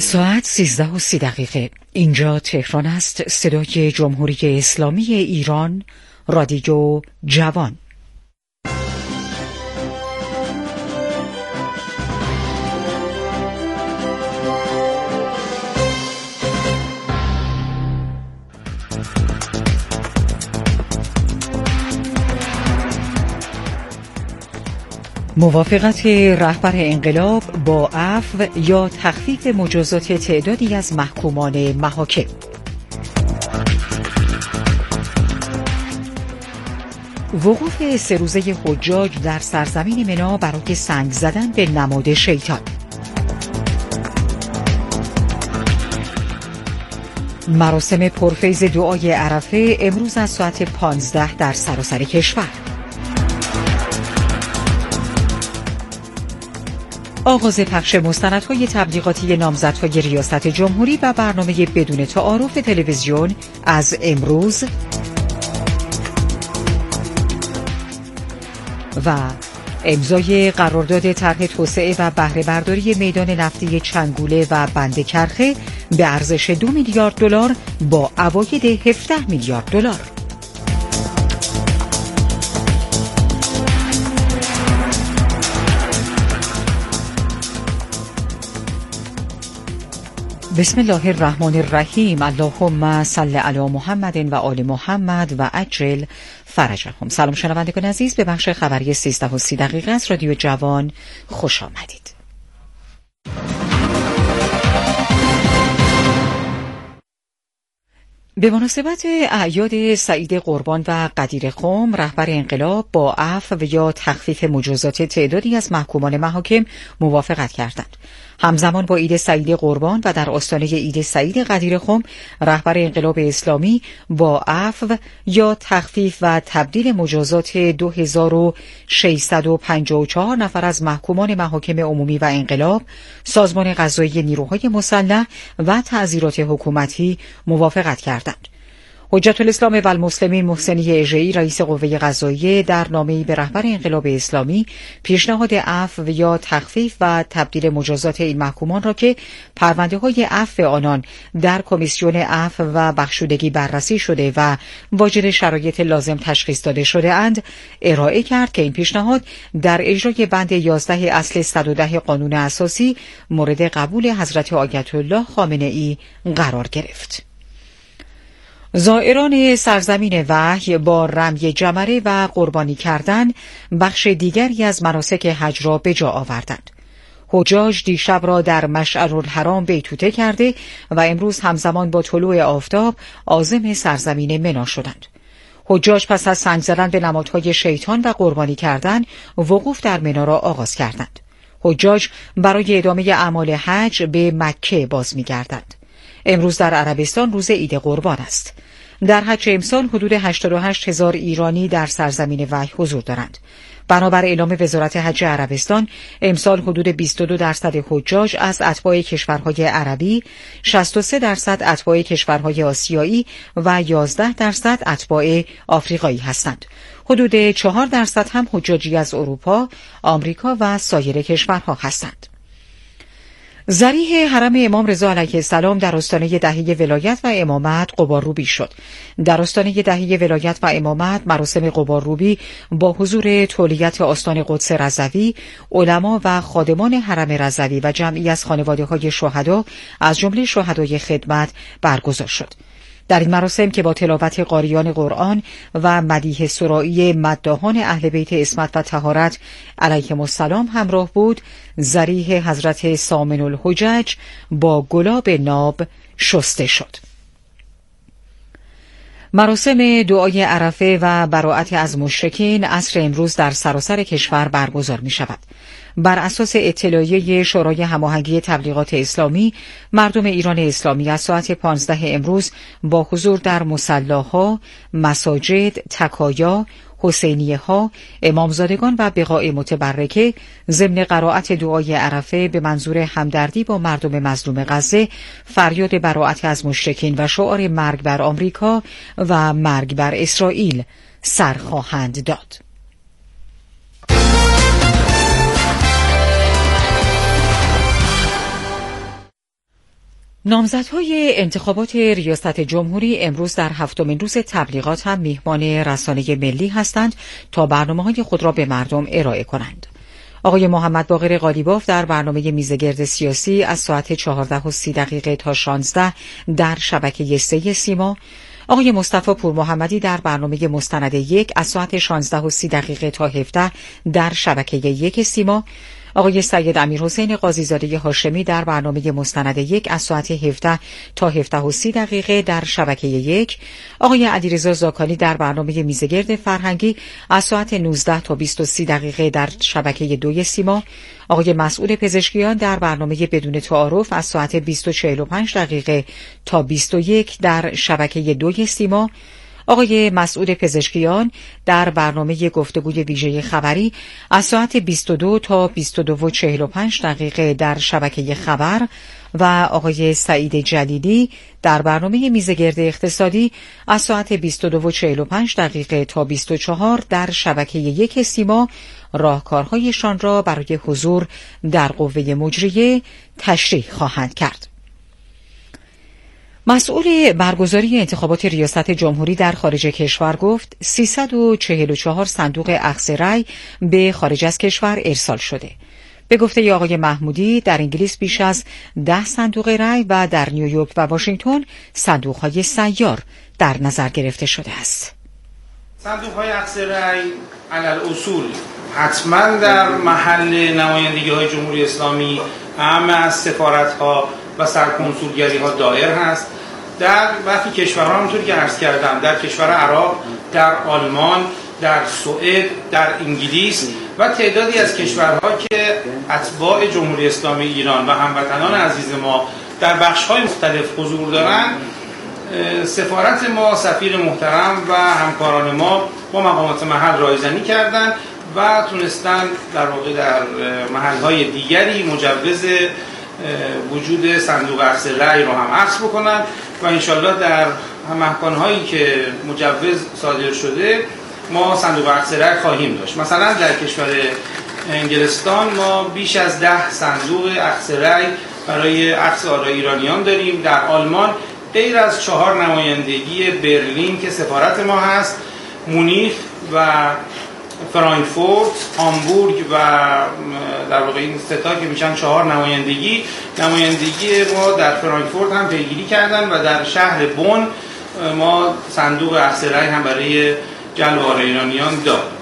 ساعت 13:30. اینجا تهران است. صدای جمهوری اسلامی ایران، رادیو جوان. موافقت رهبر انقلاب با عفو یا تخفیف مجازات تعدادی از محکومان محاکم. وقوف 3 روزه حجاج در سرزمین منی برای سنگ زدن به نماد شیطان. مراسم پرفیض دعای عرفه امروز از ساعت 15 در سراسر کشور. آغاز پخش مستندهای تبلیغاتی نامزدهای ریاست جمهوری و برنامه بدون تعارف تلویزیون از امروز و امضای قرارداد طرح توسعه و بهره برداری میدان نفتی چنگوله و بند کرخه به ارزش 2 میلیارد دلار با عواید 17 میلیارد دلار. بسم الله الرحمن الرحیم. اللهم صل علی محمد و آل محمد و عجل فرجهم. سلام شنوندگان عزیز، به بخش خبری 13:30 از رادیو جوان خوش آمدید. به مناسبت اعیاد سعید قربان و قدیر خم، رهبر انقلاب با عفو یا تخفیف مجازات تعدادی از محکومان محاکم موافقت کردند. همزمان با عید سعید قربان و در آستانه عید سعید قدیر خم، رهبر انقلاب اسلامی با عفو یا تخفیف و تبدیل مجازات 2654 نفر از محکومان محاکم عمومی و انقلاب، سازمان قضایی نیروهای مسلح و تعزیرات حکومتی موافقت کردند. حجت الاسلام و المسلمین محسنی اژه‌ای، رئیس قوه قضاییه، در نامه‌ای به رهبر انقلاب اسلامی پیشنهاد عفو یا تخفیف و تبدیل مجازات این محکومان را که پرونده‌های عفو آنان در کمیسیون عفو و بخشودگی بررسی شده و واجد شرایط لازم تشخیص داده شده اند ارائه کرد که این پیشنهاد در اجرای بند 11 اصل 110 قانون اساسی مورد قبول حضرت آیت الله خامنه‌ای قرار گرفت. زائران سرزمین وحی با رمی جمره و قربانی کردن بخش دیگری از مناسک حج را به جا آوردند. حجاج دیشب را در مشعرالحرام بیتوته کرده و امروز همزمان با طلوع آفتاب عازم سرزمین منی شدند. حجاج پس از سنگ زدن به نمادهای شیطان و قربانی کردن وقوف در منی را آغاز کردند. حجاج برای ادامه اعمال حج به مکه باز می‌گردند. امروز در عربستان روز عید قربان است. در حج امسال حدود 88,000 ایرانی در سرزمین وحی حضور دارند. بنابر اعلام وزارت حج عربستان، امسال حدود 22% حجاج از اتباع کشورهای عربی، 63% اتباع کشورهای آسیایی و 11% اتباع آفریقایی هستند. حدود 4% هم حجاجی از اروپا، آمریکا و سایر کشورها هستند. ذریح حرم امام رضا علیه السلام در آستانه دهه ولایت و امامت غبارروبی شد. در آستانه دهه ولایت و امامت مراسم غبارروبی با حضور تولیت آستان قدس رضوی، علما و خادمان حرم رضوی و جمعی از خانواده‌های شهدا از جمله شهدای خدمت برگزار شد. در این مراسم که با تلاوت قاریان قرآن و مدیح سرائی مداحان اهل بیت عصمت و طهارت علیهم السلام همراه بود، ذریح حضرت ثامن الحجج با گلاب ناب شسته شد. مراسم دعای عرفه و براءت از مشرکین عصر امروز در سراسر کشور برگزار می شود. بر اساس اطلاعیه شورای هماهنگی تبلیغات اسلامی، مردم ایران اسلامی از ساعت 15 امروز با حضور در مصلاها، مساجد، تکایا، حسینیه ها، امامزادگان و بقاع متبرکه ضمن قرائت دعای عرفه به منظور همدردی با مردم مظلوم غزه فریاد براءت از مشرکین و شعار مرگ بر آمریکا و مرگ بر اسرائیل سر خواهند داد. نامزدهای انتخابات ریاست جمهوری امروز در هفتمین روز تبلیغات هم میهمان رسانه ملی هستند تا برنامه‌های خود را به مردم ارائه کنند. آقای محمد باقر قالیباف در برنامه میزگرد سیاسی از ساعت 14:30 تا 16 در شبکه 3 سیما، آقای مصطفی پورمحمدی در برنامه مستند 1 از ساعت 16:30 تا 17 در شبکه 1 سیما، آقای سید امیرحسین قاضیزاده هاشمی در برنامه مستند 1 از ساعت 17 تا 17:30 در شبکه 1، آقای علیرضا زاکانی در برنامه میزگرد فرهنگی از ساعت 19 تا 20:30 در شبکه 2 سیما، آقای مسعود پزشکیان در برنامه بدون تعارف از ساعت 20:45 تا 21 در شبکه 2 سیما، آقای مسعود پزشکیان در برنامه گفتگوی ویژه خبری از ساعت 22 تا 22:45 در شبکه خبر و آقای سعید جلیلی در برنامه میزگرد اقتصادی از ساعت 22:45 تا 24 در شبکه 1 سیما راهکارهایشان را برای حضور در قوه مجریه تشریح خواهند کرد. مسئول برگزاری انتخابات ریاست جمهوری در خارج کشور گفت 344 صندوق اخذ رأی به خارج از کشور ارسال شده. به گفته آقای محمودی در انگلیس بیش از 10 صندوق رأی و در نیویورک و واشنگتن صندوق‌های سیار در نظر گرفته شده است. صندوق‌های اخذ رأی علل اصول حتما در محل نمایندگی‌های جمهوری اسلامی اهم از سفارت‌ها و سرکنسولگری‌ها دایر هست. در وقتی کشورها همونطور که عرض کردم در کشور عراق، در آلمان، در سوئد، در انگلیس و تعدادی از کشورها که اتباع جمهوری اسلامی ایران و هموطنان عزیز ما در بخش‌های مختلف حضور دارند، سفارت ما، سفیر محترم و همکاران ما با مقامات محل رایزنی کردند و تونستن در واقع در محل‌های دیگری مجوز وجود صندوق اخذ رأی رو هم اخذ بکنن و انشالله در مکان‌هایی که مجوز صادر شده ما صندوق اخذ رأی خواهیم داشت. مثلا در کشور انگلستان ما بیش از 10 صندوق اخذ رأی برای اخذ آرای ایرانیان داریم. در آلمان غیر از 4 نمایندگی برلین که سفارت ما هست، مونیخ و فرانکفورت، هامبورگ و در واقع این ستا که میشن 4 نمایندگی ما در فرانکفورت هم پیگیری کردن و در شهر بن ما صندوق اخذ رأی هم برای جلب آرای ایرانیان داریم.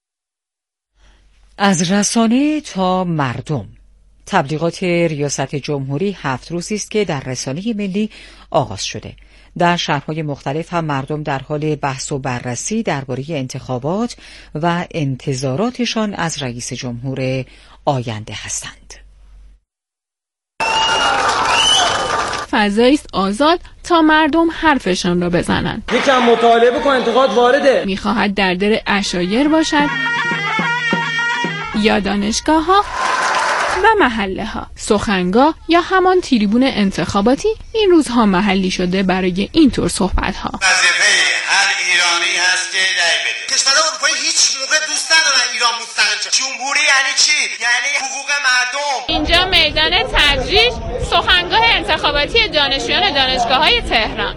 از رسانه تا مردم، تبلیغات ریاست جمهوری 7 روزی است که در رسانه ملی آغاز شده. در شهرهای مختلف هم مردم در حال بحث و بررسی درباره انتخابات و انتظاراتشان از رئیس جمهور آینده هستند. فضایی است آزاد تا مردم حرفشان را بزنند. یکم مطالعه کن، انتقاد وارده. می‌خواهد در دل عشایر باشد یا دانشگاه‌ها و محله ها، سخنگاه یا همان تریبون انتخاباتی این روزها محلی شده برای اینطور صحبت ها. وظیفه هر ایرانی هست که رأی بده. کشورهای اروپایی هیچ موقع دوست ندارن ایران مستقل شه. جمهوری یعنی چی؟ یعنی حقوق مردم. اینجا میدان تدریج سخنگاه انتخاباتی دانشجویان دانشگاه‌های تهران.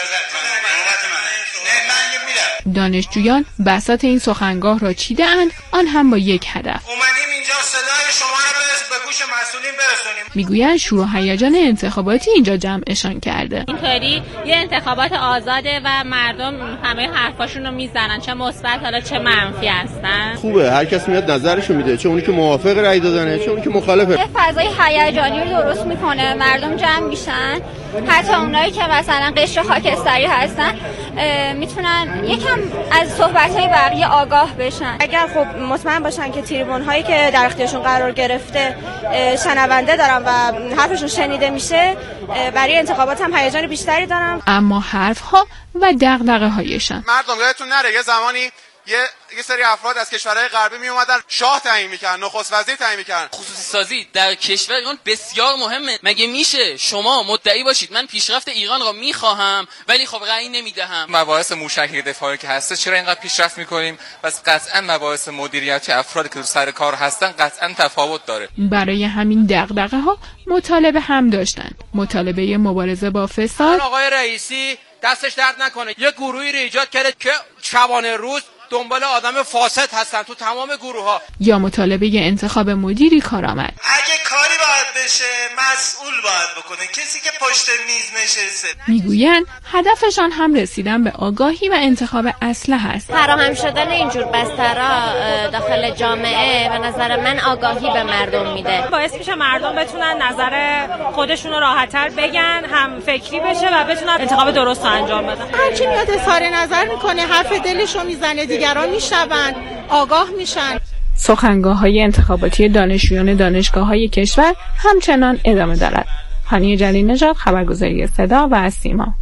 دانشجویان بساط این سخنگاه را چیده اند، آن هم با یک هدف. اومدیم اینجا صدای شما را به گوش مسئولین برسونیم. میگویند شور و هیجان انتخاباتی اینجا جمعشان کرده. اینطوری یه انتخابات آزاده و مردم همه حرفاشون رو میزنن، چه مثبت حالا چه منفی هستن. خوبه، هر کس میاد نظرشو میده، چه اونی که موافق رأی دادنه چه اونی که مخالفه. یه فضای هیجانی رو درست میکنه، مردم جمع میشن، حتی اونایی که مثلا قشر خاکستری هستن میتونن یکم از صحبت‌های بقیه آگاه بشن. اگر خب مطمئن باشن که تریبون هایی که در اختیارشون قرار گرفته شنونده دارن و حرفشون شنیده میشه، برای انتخابات هم هیجان بیشتری دارن. اما حرف‌ها و دغدغه‌هایشان، مردم یادتون نره یه زمانی یه سری افراد از کشورهای غربی می اومدن شاه تعیین می‌کردن، نخست وزیر تعیین می‌کردن. خصوصی سازی در کشور ایران بسیار مهمه. مگه میشه شما مدعی باشید من پیشرفت ایران را می‌خواهم ولی خب رأی نمی‌دهم؟ مباحث موشکی دفاعی که هست چرا اینقدر پیشرفت می‌کنیم؟ پس قطعاً مباحث مدیریتی افرادی که سر کار هستن قطعاً تفاوت داره. برای همین دغدغه‌ها مطالبه هم داشتند. مطالبه مبارزه با فساد. آقای رئیسی دستش درد نکنه یه گروهی رو ایجاد کرده که شبانه روز دنبال آدم فاسد هستن تو تمام گروه ها. یا مطالبه انتخاب مدیری کارآمد. اگه کاری باید بشه مسئول باید بکنه، کسی که پشت میز نشسته. میگویند هدفشان هم رسیدن به آگاهی و انتخاب اسلحه است. فراهم شدن اینجور بسترها داخل جامعه به نظر من آگاهی به مردم میده. باعث میشه مردم بتونن نظر خودشون رو راحت‌تر بگن، هم فکری بشه و بتونن انتخاب درست انجام بدن. هر کی میاد اظهار نظر میکنه، حرف دلشو میزنه، دیگران میشنون، آگاه میشن. سخنگاه‌های انتخاباتی دانشجویان دانشگاه‌های کشور همچنان ادامه دارد. هانیه جلیل نژاد، خبرگزاری صدا و سیما.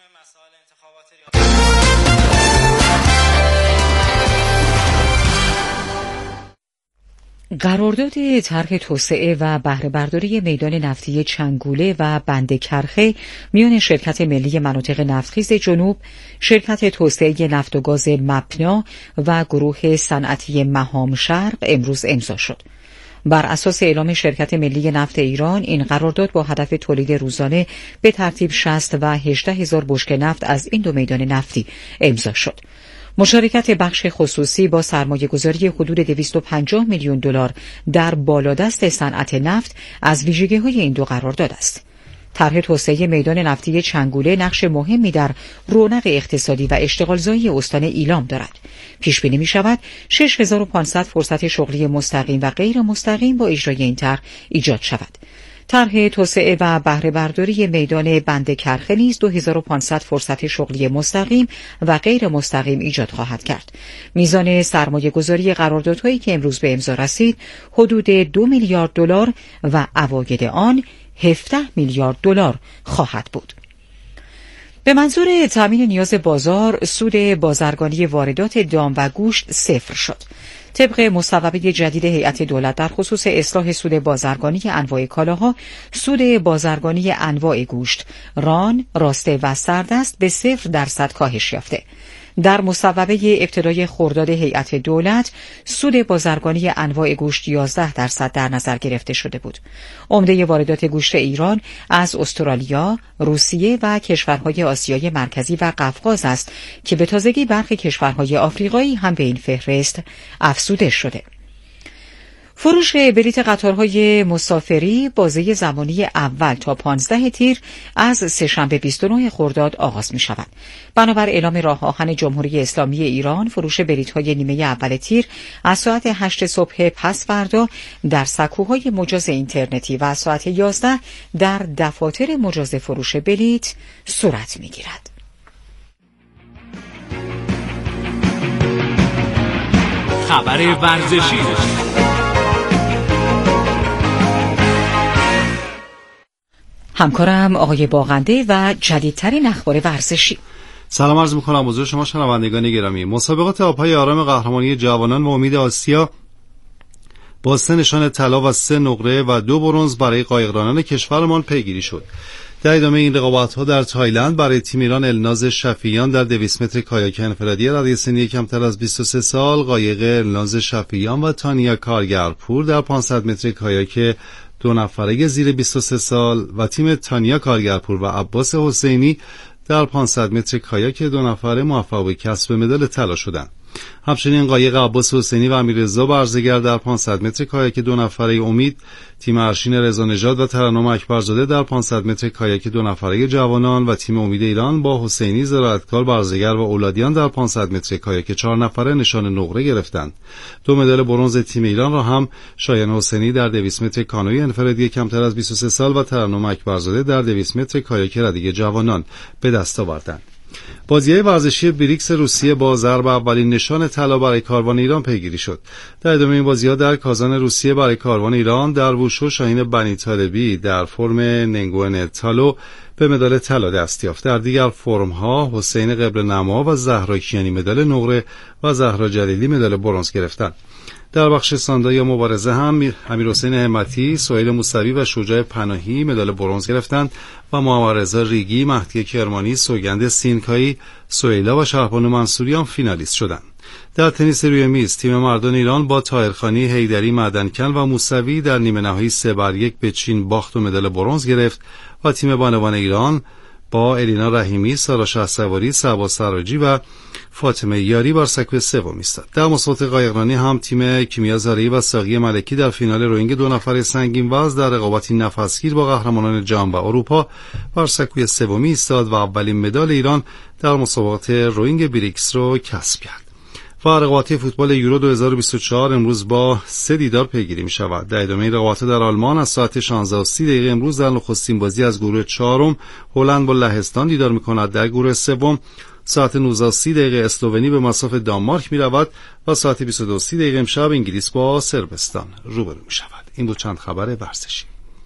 قرارداد طرح توسعه و بهره برداری میدان نفتی چنگوله و بند کرخه میان شرکت ملی مناطق نفتخیز جنوب، شرکت توسعه نفت و گاز مپنا و گروه صنعتی مهام شرق امروز امضا شد. بر اساس اعلام شرکت ملی نفت ایران، این قرارداد با هدف تولید روزانه به ترتیب 60 و 18,000 بشکه نفت از این دو میدان نفتی امضا شد. مشارکت بخش خصوصی با سرمایه‌گذاری حدود 250 میلیون دلار در بالادست صنعت نفت از ویژگی‌های این دو قرارداد است. طرح توسعه میدان نفتی چنگوله نقش مهمی در رونق اقتصادی و اشتغالزایی استان ایلام دارد. پیش بینی می‌شود 6500 فرصت شغلی مستقیم و غیر مستقیم با اجرای این طرح ایجاد شود. طرح توسعه و بهره برداری میدان بند کرخه نیز 2500 فرصت شغلی مستقیم و غیر مستقیم ایجاد خواهد کرد. میزان سرمایه‌گذاری قراردادهایی که امروز به امضا رسید حدود 2 میلیارد دلار و عواید آن 17 میلیارد دلار خواهد بود. به منظور تامین نیاز بازار، سود بازرگانی واردات دام و گوشت صفر شد. طبق مصوبه جدید هیئت دولت در خصوص اصلاح سود بازرگانی انواع کالاها، سود بازرگانی انواع گوشت، ران، راسته و سردست به 0% کاهش یافته. در مصوبه ابتدای خرداد هیئت دولت، سود بازرگانی انواع گوشت 11% در نظر گرفته شده بود. عمده واردات گوشت ایران از استرالیا، روسیه و کشورهای آسیای مرکزی و قفقاز است که به تازگی برخی کشورهای آفریقایی هم به این فهرست افزوده شده. فروش بلیط قطارهای مسافری بازه زمانی اول تا 15 تیر از سه‌شنبه 29 خرداد آغاز می شود. بنابر اعلام راه آهن جمهوری اسلامی ایران، فروش بلیط‌های نیمه اول تیر از ساعت 8 صبح پس فردا در سکوهای مجاز اینترنتی و از ساعت 11 در دفاتر مجاز فروش بلیط صورت می گیرد. خبر ورزشی. همکارم آقای باغنده و جدیدترین اخبار ورزشی. سلام عرض می‌کنم حضور شما شنوندگان گرامی. مسابقات آب‌های آرام قهرمانی جوانان و امید آسیا با 3 نشان طلا و 3 نقره و 2 برنز برای قایقرانان کشورمان پیگیری شد. در ادامه این رقابت‌ها در تایلند برای تیم ایران الناز شفیعیان در 200 متر کایاک انفرادی رده سنی کمتر از 23 سال، قایق الناز شفیعیان و تانیا کارگرپور در 500 متر کایاک 2 نفره زیر 23 سال و تیم تانیا کارگرپور و عباس حسینی در 500 متر کایاک 2 نفره موفق به کسب مدال طلا شدند. همچنین قایق عباس حسینی و امیررضا برزگر در 500 متر کایاک 2 نفره امید، تیم ارشین رضانژاد و ترنم اکبرزاده در 500 متر کایاک 2 نفره جوانان و تیم امید ایران با حسینی زراعتکار برزگر و اولادیان در 500 متر کایاک 4 نفره نشان نقره گرفتند. 2 مدال برنز تیم ایران را هم شایان حسینی در 200 متر کانوی انفرادی کمتر از 23 سال و ترنم اکبرزاده در 200 متر کایاک رده جوانان به دست آوردند. بازی‌های ورزشی بریکس روسیه با ضرب اولین نشان طلا برای کاروان ایران پیگیری شد. در ادامه این بازی‌ها در کازان روسیه برای کاروان ایران در ووشو شاهین بنی طالبی در فرم ننگوئن تالو به مدال طلا دست یافت. در دیگر فرم‌ها حسین قبل‌نما و زهرا کیانی مدال نقره و زهرا جلیلی مدال برنز گرفتند. در بخش ساندا یا مبارزه هم امیرحسین همتی، سهیل موسوی و شجاع پناهی مدال برنز گرفتند و محمد رضا ریگی، مهدی کرمانی، سوگند سینکایی، سهیلا و شهربانو منصوریان فینالیست شدند. در تنیس روی میز تیم مردان ایران با طاهرخانی، حیدری، معدنکن و موسوی در نیمه نهایی 3-1 به چین باخت و مدال برنز گرفت و تیم بانوان ایران با الینا رحیمی، سارا شهسواری، صبا سراجی و فاطمه یاری بر سکوی سوم ایستاد. در مسابقات قایقرانی هم تیم کیمیا زارعی و ساقی ملکی در فینال روینگ 2 نفره سنگین وزن در رقابتی نفسگیر با قهرمانان جهان و اروپا بر سکوی سوم ایستاد و اولین مدال ایران در مسابقات روینگ بریکس رو کسب کرد. و رقابت فوتبال یورو 2024 امروز با 3 دیدار پیگیری می شود. در ادامه رقابت در آلمان از ساعت 16:30 امروز در نخستین بازی از گروه چهارم هلند با لهستان دیدار می کند. در گروه سوم ساعت 19:30 اسلوونی به مصاف دانمارک می رود و ساعت 22:30 امشب انگلیس با صربستان روبرو می شود. این بود چند خبر ورزشی.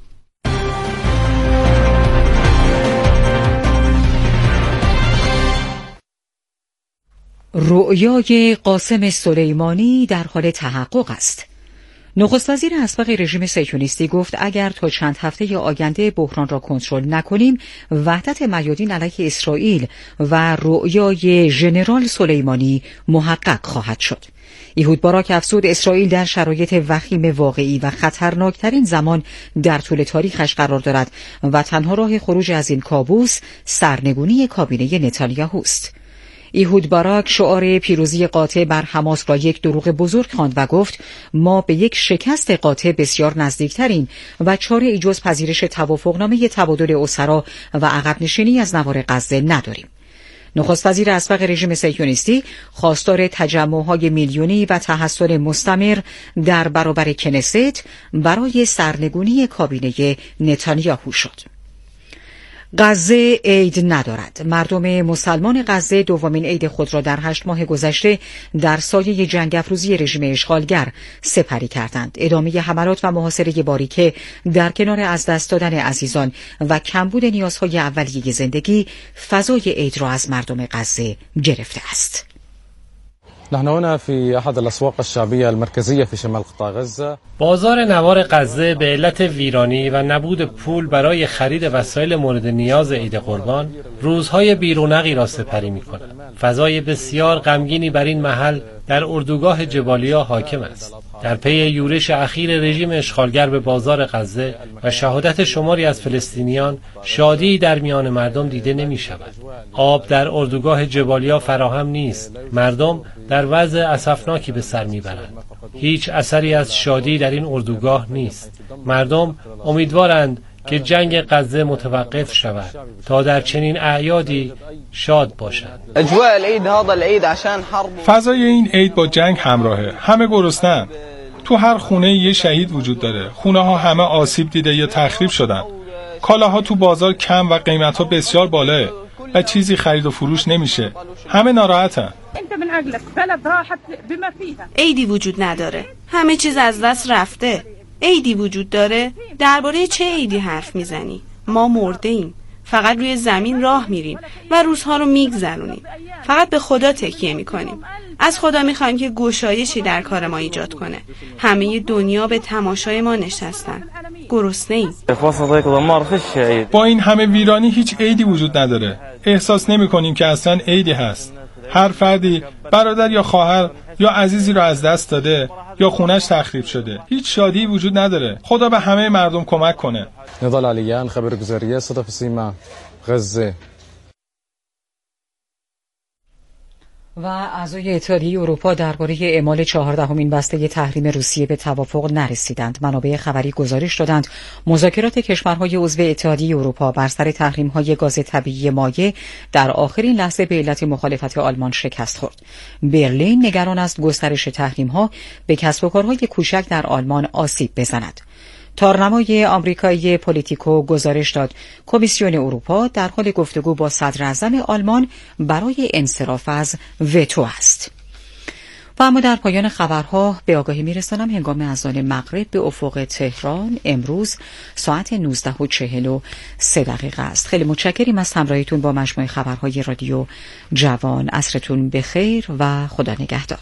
رؤیای قاسم سلیمانی در حال تحقق است. نخست وزیر اسبق رژیم صهیونیستی گفت اگر تا چند هفته آینده بحران را کنترل نکنیم وحدت میادین علیه اسرائیل و رؤیای ژنرال سلیمانی محقق خواهد شد. ایهود باراک افزود اسرائیل در شرایط وخیم واقعی و خطرناکترین زمان در طول تاریخش قرار دارد و تنها راه خروج از این کابوس سرنگونی کابینه نتانیاهوست. ایهود باراک شعار پیروزی قاطع بر حماس را یک دروغ بزرگ خواند و گفت ما به یک شکست قاطع بسیار نزدیکترین و چاره جز پذیرش توافقنامه تبادل اسرا و عقب نشینی از نوار غزه نداریم. نخست وزیر اسبق رژیم صهیونیستی خواستار تجمع‌های میلیونی و تحصن مستمر در برابر کنست برای سرنگونی کابینه نتانیاهو شد. غزه عید ندارد. مردم مسلمان غزه دومین عید خود را در 8 ماه گذشته در سایه جنگ افروزی رژیم اشغالگر سپری کردند. ادامه حملات و محاصره باریکه در کنار از دست دادن عزیزان و کمبود نیازهای اولیه زندگی فضای عید را از مردم غزه گرفته است. نحن هنا في أحد الأسواق الشعبية المركزية في شمال قطاع غزة. بازار نوار غزه به علت ویرانی و نبود پول برای خرید وسایل مورد نیاز عید قربان روزهای بیرونقی را سپری می‌کند. فضای بسیار غمگینی بر این محل در اردوگاه جبالیا حاکم است. در پی یورش اخیر رژیم اشغالگر به بازار غزه و شهادت شماری از فلسطینیان شادی در میان مردم دیده نمی شود. آب در اردوگاه جبالیا فراهم نیست. مردم در وضع اسفناکی به سر میبرند. هیچ اثری از شادی در این اردوگاه نیست. مردم امیدوارند که جنگ غزه متوقف شود تا در چنین اعیادی شاد باشند. فضای این عید با جنگ همراهه. همه گرسنه‌اند. تو هر خونه یه شهید وجود داره. خونه ها همه آسیب دیده یا تخریب شدن. کالاها تو بازار کم و قیمت ها بسیار بالاه و چیزی خرید و فروش نمیشه. همه ناراحتن. عیدی وجود نداره. همه چیز از دست رفته. عیدی وجود داره؟ درباره چه عیدی حرف میزنی؟ ما مرده ایم. فقط روی زمین راه میریم و روزها رو میگذرونیم. فقط به خدا تکیه میکنیم. از خدا میخوایم که گشایشی در کار ما ایجاد کنه. همه دنیا به تماشای ما نشستن. گرسنه ایم. با این همه ویرانی هیچ عیدی وجود نداره. احساس نمیکنیم که اصلا عیدی هست. هر فردی برادر یا خواهر یا عزیزی رو از دست داده یا خونش تخریب شده. هیچ شادی وجود نداره. خدا به همه مردم کمک کنه. نضال علیان خبرگزاری صدف سیما غزه. و اعضای اتحادیه اروپا درباره اعمال 14مین بسته تحریم روسیه به توافق نرسیدند. منابع خبری گزارش دادند مذاکرات کشورهای عضو اتحادیه اروپا بر سر تحریم‌های گاز طبیعی مایع در آخرین لحظه به علت مخالفت آلمان شکست خورد. برلین نگران است گسترش تحریم‌ها به کسب و کارهای کوچک در آلمان آسیب بزند. تارنمای آمریکایی پولیتیکو گزارش داد کمیسیون اروپا در حال گفتگو با صدر اعظم آلمان برای انصراف از وتو است. و اما در پایان خبرها به آگاهی میرسانم هنگام اذان مغرب به افق تهران امروز ساعت 19:43 است. خیلی متشکریم از همراهیتون با مجموعه خبرهای رادیو جوان. عصرتون بخیر و خدا نگهدار.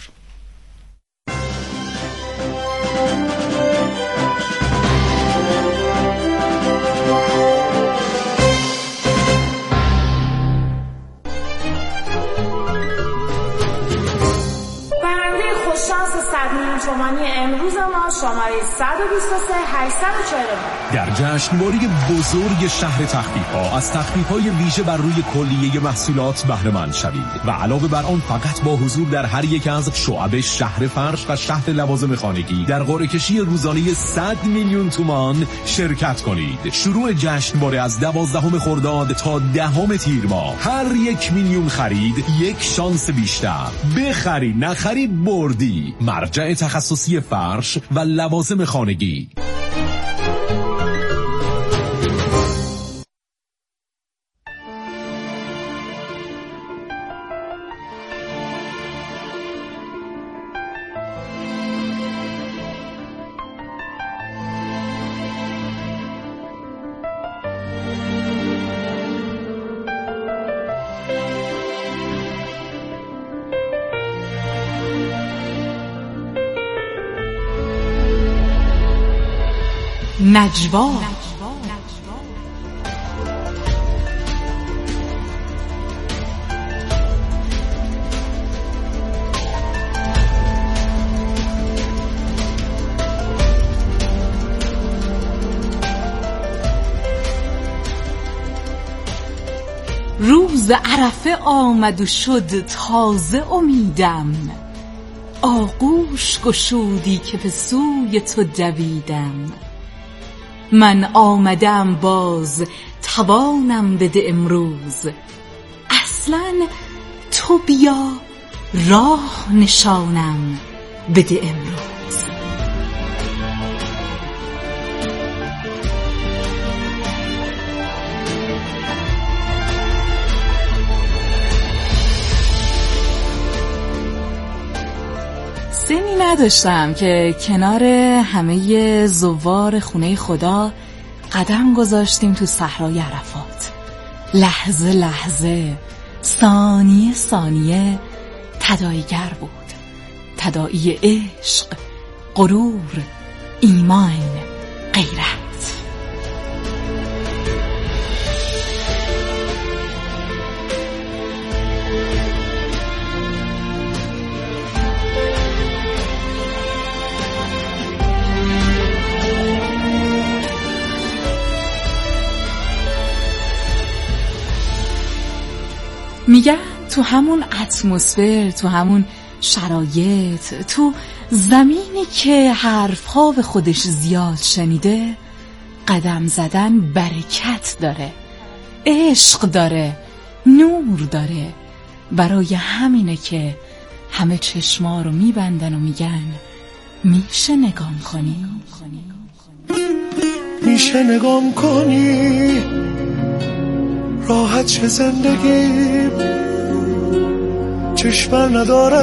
تومانی امروز ما شماره 123 849 در جشنواره بزرگ شهر تخفیف‌ها از تخفیف‌های ویژه بر روی کلیه محصولات بهره مند شوید و علاوه بر آن فقط با حضور در هر یک از شعب شهر فرش و شهر لوازم خانگی در قرعه‌کشی روزانه 100 میلیون تومان شرکت کنید. شروع جشنواره از 12 خرداد تا 10 تیر ماه. هر 1 میلیون خرید یک شانس بیشتر. بخری نخری بردی. مرجع تخصصی فرش و لوازم خانگی. نجوا روز عرفه آمد و شد تازه امیدم، آغوش گشودی که به سوی تو دویدم. من آمدم باز توانم بده امروز، اصلا تو بیا راه نشانم بده امروز. سنی نداشتم که کنار همه زوار خونه خدا قدم گذاشتیم تو صحرای عرفات. لحظه لحظه، ثانیه ثانیه تداعیگر بود. تداعی عشق، غرور، ایمان، غیرت. میگن تو همون اتمسفر، تو همون شرایط، تو زمینی که حرفها به خودش زیاد شنیده، قدم زدن برکت داره، عشق داره، نور داره. برای همینه که همه چشما رو میبندن و میگن میشه نگام کنی؟ میشه نگام کنی؟ راحت چه زندگی چشمر ندار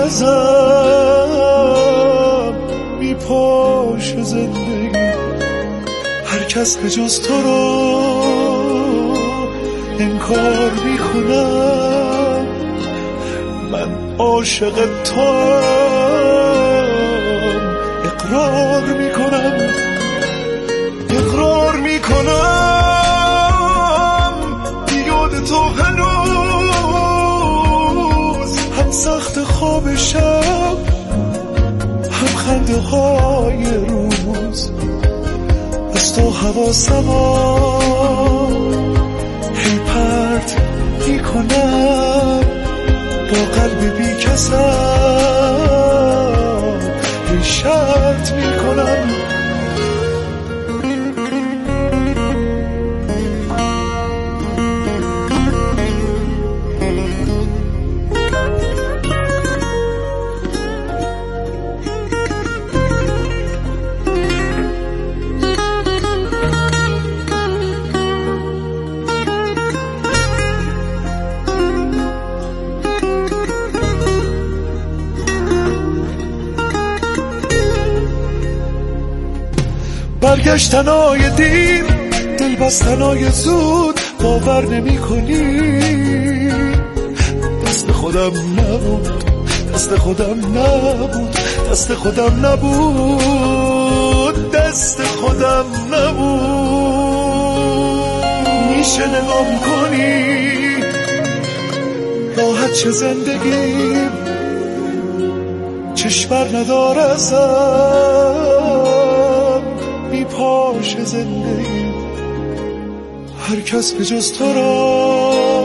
ازم، میپاش زندگی هر کس به جز تو رو انکار میکنم. من عاشق توام، اقرار میکنم، اقرار میکنم. تو هنوز هم سخت خواب شب، هم خنده های روز. از تو حواسمو هی پرت میکنم، با قلب بی کسم هی شرط میکنم. برگشتنای دیر، دل بستنای زود باور نمی کنی. دست خودم نبود، دست خودم نبود، دست خودم نبود، دست خودم نبود. میشه نگام کنی راحت چه زندگیم، چشمر ندار ازم بی پاش زندگیم. هر کس به جز تو را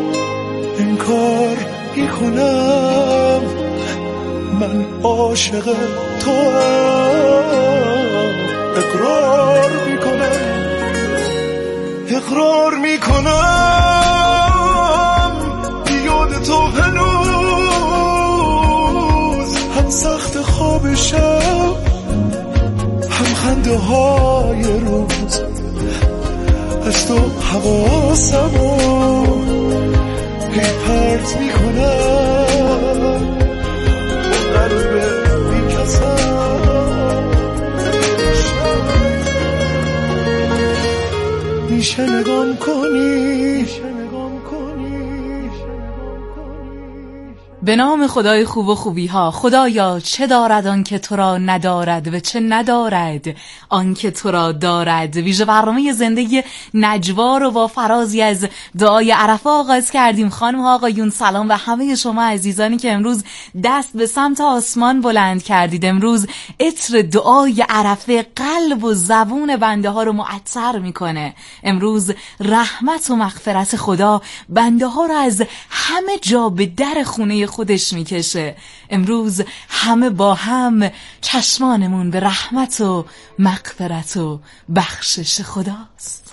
انکار میکنم، من عاشق تو اقرار میکنم، اقرار میکنم. یاد تو هنوز هم سخت خواب شب، هم خنده های روز. از تو حواسمو هی پرت میکنم، قلب بیکسم میشه نگام کنی. به نام خدای خوب و خوبی ها. خدایا چه دارد آن که تو را ندارد و چه ندارد آن که تو را دارد. ویژه برنامه زندگی نجوا رو با فرازی از دعای عرفه آغاز کردیم. خانم ها آقایون سلام و همه شما عزیزانی که امروز دست به سمت آسمان بلند کردید. امروز عطر دعای عرفه قلب و زبون بنده ها رو معطر میکنه. امروز رحمت و مغفرت خدا بنده ها رو از همه جا به در خونه خودش میکشه. امروز همه با هم چشمانمون به رحمت و مغفرت و بخشش خداست.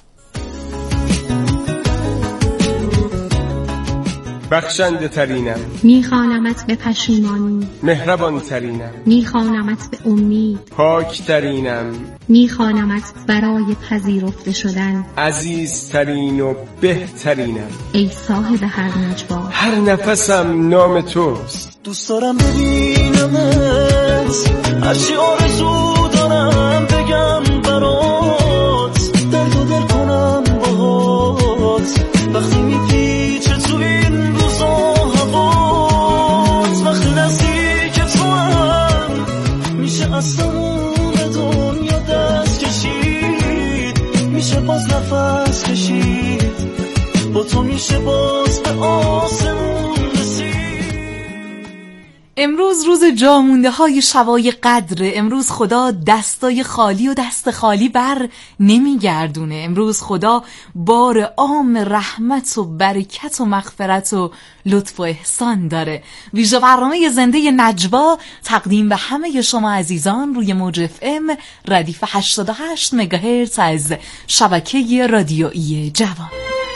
بخشنده ترینم، میخوانمت به پشیمانی. مهربان ترینم، میخوانمت به امید. پاک ترینم، میخوانمت برای پذیرفته شدن. عزیز ترین و بهترینم، ای صاحب هر نجوا. هر نفسم نام توست. دوست دارم ببینمت، هرچی آرزو دارم بگم برات، درد و دل کنم باهات. وقتی میپیچه تو این روزا هوات، وقتی نزدیک تو هم میشه از تموم دنیا دست کشید، میشه باز نفس کشید، با تو میشه باز به آسمون رسید. امروز روز جامونده های شبای قدر. امروز خدا دستای خالی و دست خالی بر نمیگردونه. امروز خدا بار عام رحمت و برکت و مغفرت و لطف و احسان داره. ویژه برنامه زنده نجوا تقدیم به همه شما عزیزان روی موج FM ردیف 88 مگاهرتز از شبکه رادیویی جوان.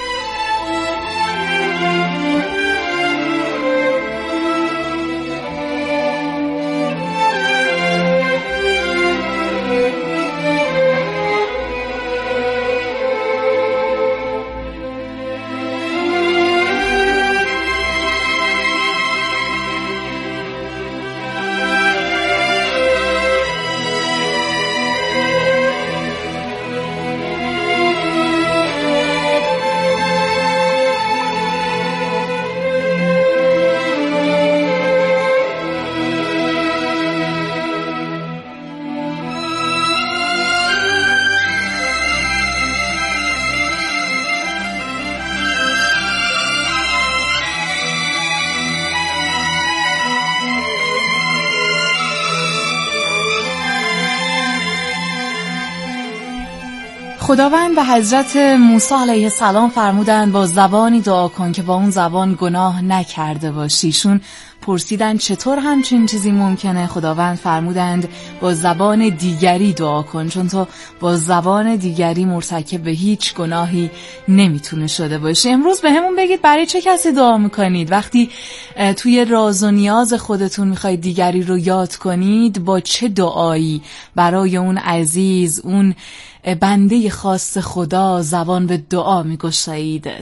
خداوند به حضرت موسی علیه السلام فرمودند با زبانی دعا کن که با اون زبان گناه نکرده باشی. ایشون پرسیدن چطور همچین چیزی ممکنه؟ خداوند فرمودند با زبان دیگری دعا کن، چون تو با زبان دیگری مرتکب به هیچ گناهی نمیتونه شده باشی. امروز به همون بگید برای چه کسی دعا میکنید؟ وقتی توی راز و نیاز خودتون میخواید دیگری رو یاد کنید، با چه دعایی برای اون عزیز، اون بنده خاص خدا زبان به دعا میگشایید؟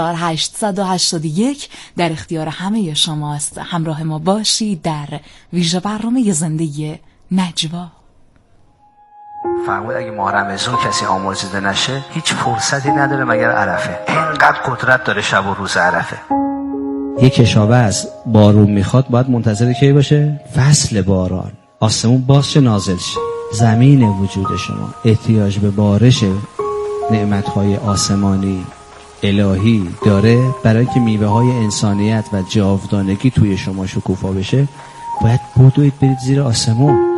3881 در اختیار همه شماست. همراه ما باشید در ویژه برنامه زنده نجوا. فرمود اگه ماه رمضان کسی آمرزیده نشه هیچ فرصتی نداره مگر عرفه. اینقدر قدرت داره شب و روز عرفه. یک کشاورز بارون میخواد باید منتظر کی باشه؟ فصل باران، آسمون باز شه نازل شه. زمین وجود شما احتیاج به بارش نعمتهای آسمانی الهی داره. برای که میوه های انسانیت و جاودانگی توی شما شکوفا بشه باید بدوید برید زیر آسمون.